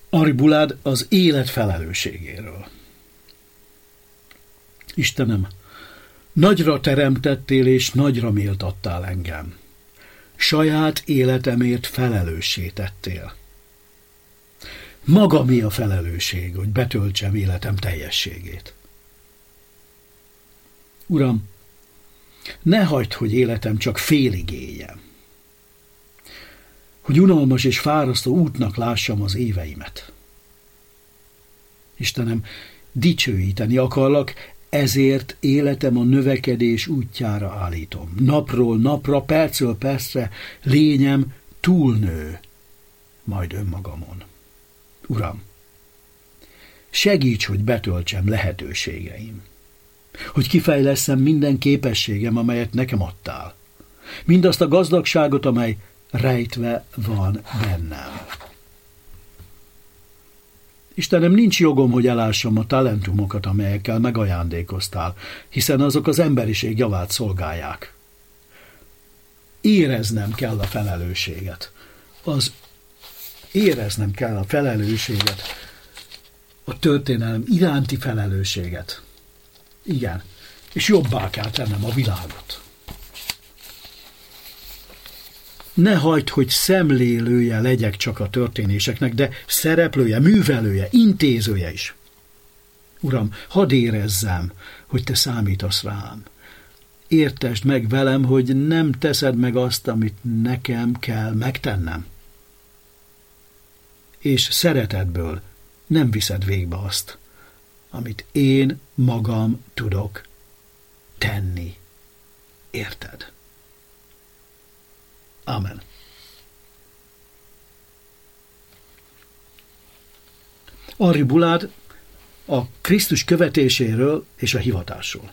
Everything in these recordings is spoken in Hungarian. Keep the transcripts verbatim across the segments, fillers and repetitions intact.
Henri Boulard az élet felelősségéről. Istenem, nagyra teremtettél és nagyra méltattál engem. Saját életemért felelőssé tettél. Maga mi a felelősség, hogy betöltsem életem teljességét? Uram, ne hagyd, hogy életem csak félig éljen. Hogy unalmas és fárasztó útnak lássam az éveimet. Istenem, dicsőíteni akarlak, ezért életem a növekedés útjára állítom. Napról napra, percről percre lényem túlnő, majd önmagamon. Uram, segíts, hogy betöltsem lehetőségeim, hogy kifejlesszem minden képességem, amelyet nekem adtál, mindazt a gazdagságot, amely rejtve van bennem. Istenem, nincs jogom, hogy elássam a talentumokat, amelyekkel megajándékoztál, hiszen azok az emberiség javát szolgálják. Éreznem kell a felelősséget. Az éreznem kell a felelősséget, a történelem iránti felelősséget. Igen, és jobbá kell tennem a világot. Ne hagyd, hogy szemlélője legyek csak a történéseknek, de szereplője, művelője, intézője is. Uram, hadd érezzem, hogy te számítasz rám. Értesd meg velem, hogy nem teszed meg azt, amit nekem kell megtennem. És szeretetből nem viszed végbe azt, amit én magam tudok tenni. Érted? Amen. Henri Boulard a Krisztus követéséről és a hivatásról.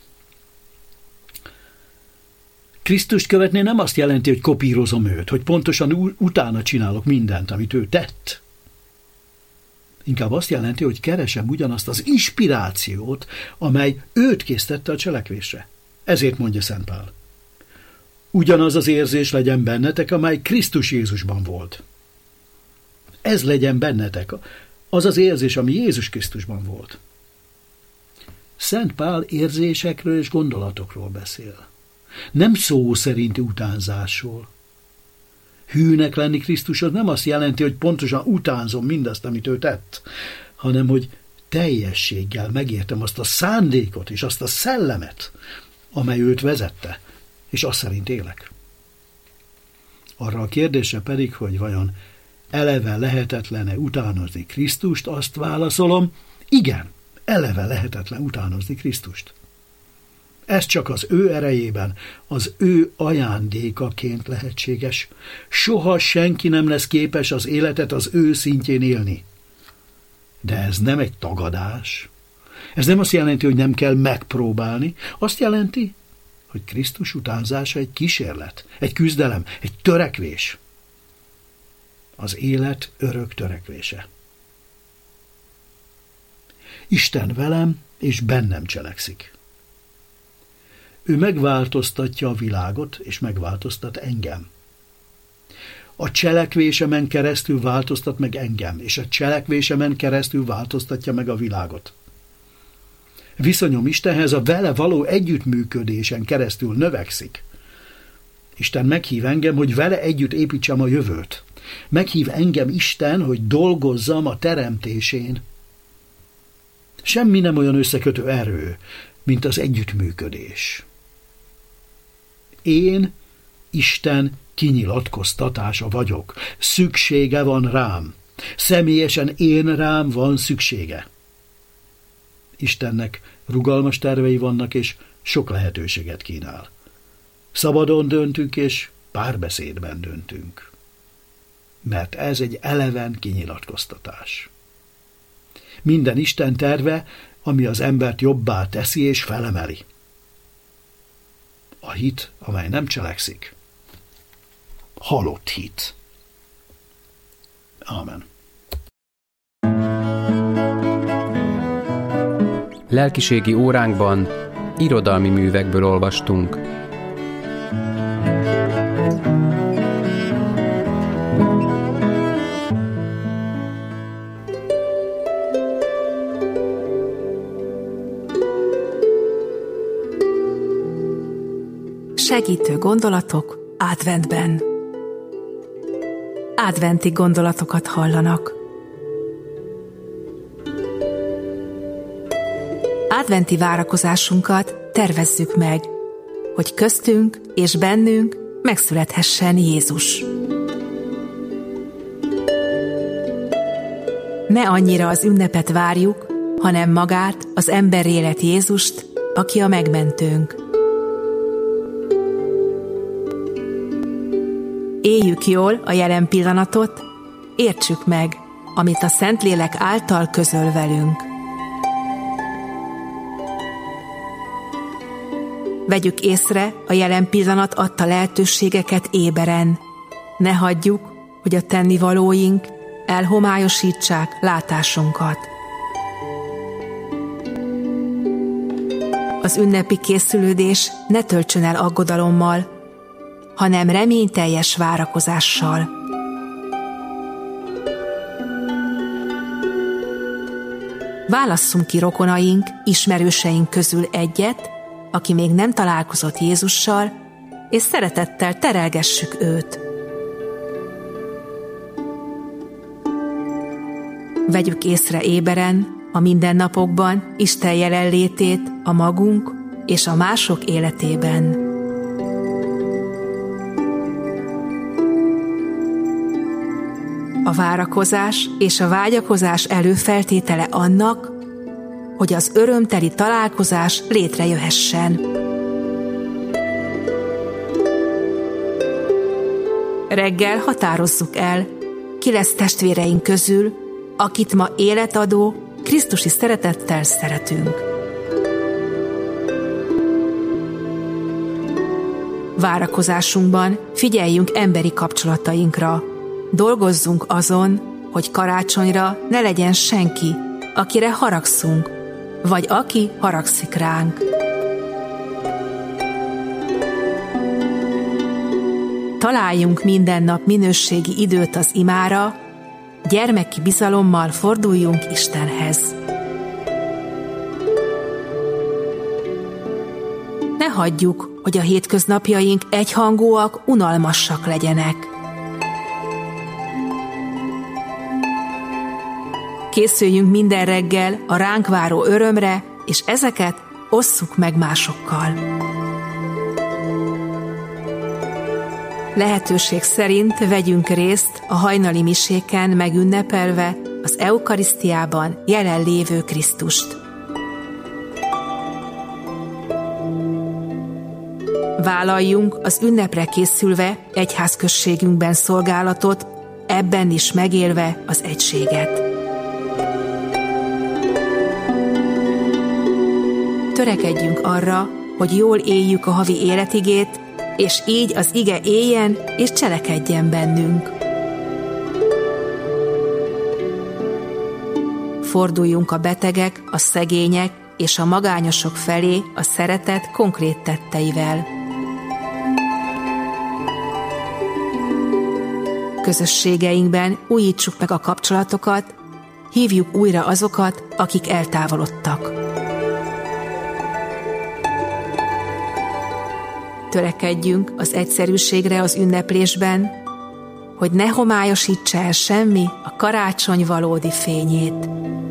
Krisztust követni nem azt jelenti, hogy kopírozom őt, hogy pontosan utána csinálok mindent, amit ő tett. Inkább azt jelenti, hogy keresem ugyanazt az inspirációt, amely őt késztette a cselekvésre. Ezért mondja Szent Pál. Ugyanaz az érzés legyen bennetek, amely Krisztus Jézusban volt. Ez legyen bennetek, az az érzés, ami Jézus Krisztusban volt. Szent Pál érzésekről és gondolatokról beszél. Nem szó szerinti utánzásról. Hűnek lenni Krisztushoz nem azt jelenti, hogy pontosan utánzom mindazt, amit ő tett, hanem hogy teljességgel megértem azt a szándékot és azt a szellemet, amely őt vezette, és azt szerint élek. Arra a kérdésre pedig, hogy vajon eleve lehetetlen-e utánozni Krisztust, azt válaszolom, igen, eleve lehetetlen utánozni Krisztust. Ez csak az ő erejében, az ő ajándékaként lehetséges. Soha senki nem lesz képes az életet az ő szintjén élni. De ez nem egy tagadás. Ez nem azt jelenti, hogy nem kell megpróbálni. Azt jelenti, hogy Krisztus utánzása egy kísérlet, egy küzdelem, egy törekvés. Az élet örök törekvése. Isten velem és bennem cselekszik. Ő megváltoztatja a világot, és megváltoztat engem. A cselekvésemen keresztül változtat meg engem, és a cselekvésemen keresztül változtatja meg a világot. Viszonyom Istenhez a vele való együttműködésen keresztül növekszik. Isten meghív engem, hogy vele együtt építsem a jövőt. Meghív engem Isten, hogy dolgozzam a teremtésén. Semmi nem olyan összekötő erő, mint az együttműködés. Én Isten kinyilatkoztatása vagyok. Szüksége van rám. Személyesen én rám van szüksége. Istennek rugalmas tervei vannak, és sok lehetőséget kínál. Szabadon döntünk, és párbeszédben döntünk. Mert ez egy eleven kinyilatkoztatás. Minden Isten terve, ami az embert jobbá teszi és felemeli. A hit, amely nem cselekszik, halott hit. Ámen. Lelkiségi óránkban irodalmi művekből olvastunk. Segítő gondolatok adventben. Adventi gondolatokat hallanak. Adventi várakozásunkat tervezzük meg, hogy köztünk és bennünk megszülethessen Jézus. Ne annyira az ünnepet várjuk, hanem magát, az ember élet Jézust, aki a megmentőnk. Éljük jól a jelen pillanatot, értsük meg, amit a Szentlélek által közöl velünk. Vegyük észre a jelen pillanat adta lehetőségeket éberen. Ne hagyjuk, hogy a tennivalóink elhomályosítsák látásunkat. Az ünnepi készülődés ne töltsön el aggodalommal, hanem reményteljes várakozással. Válasszunk ki rokonaink, ismerőseink közül egyet, aki még nem találkozott Jézussal, és szeretettel terelgessük őt. Vegyük észre éberen, a mindennapokban Isten jelenlétét a magunk és a mások életében. A várakozás és a vágyakozás előfeltétele annak, hogy az örömteli találkozás létrejöhessen. Reggel határozzuk el, ki lesz testvéreink közül, akit ma életadó, krisztusi szeretettel szeretünk. Várakozásunkban figyeljünk emberi kapcsolatainkra. Dolgozzunk azon, hogy karácsonyra ne legyen senki, akire haragszunk, vagy aki haragszik ránk. Találjunk minden nap minőségi időt az imára, gyermeki bizalommal forduljunk Istenhez. Ne hagyjuk, hogy a hétköznapjaink egyhangúak, unalmasak legyenek. Készüljünk minden reggel a ránk váró örömre, és ezeket osszuk meg másokkal. Lehetőség szerint vegyünk részt a hajnali miséken megünnepelve az eukarisztiában jelenlévő Krisztust. Vállaljunk az ünnepre készülve egyházközségünkben szolgálatot, ebben is megélve az egységet. Törekedjünk arra, hogy jól éljük a havi életigét, és így az ige éljen és cselekedjen bennünk. Forduljunk a betegek, a szegények és a magányosok felé a szeretet konkrét tetteivel. Közösségeinkben újítsuk meg a kapcsolatokat, hívjuk újra azokat, akik eltávolodtak. Törekedjünk az egyszerűségre az ünneplésben, hogy ne homályosítsa el semmi a karácsony valódi fényét.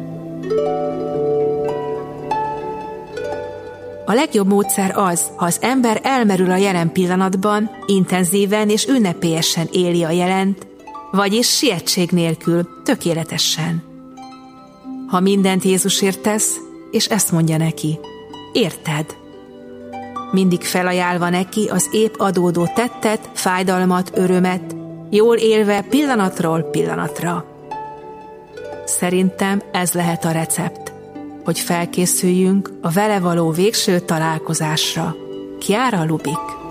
A legjobb módszer az, ha az ember elmerül a jelen pillanatban, intenzíven és ünnepélyesen éli a jelent, vagyis sietség nélkül, tökéletesen. Ha mindent Jézusért tesz, és ezt mondja neki, érted? Mindig felajánlva neki az épp adódó tettet, fájdalmat, örömet, jól élve pillanatról pillanatra. Szerintem ez lehet a recept, hogy felkészüljünk a vele való végső találkozásra. Chiara Lubik.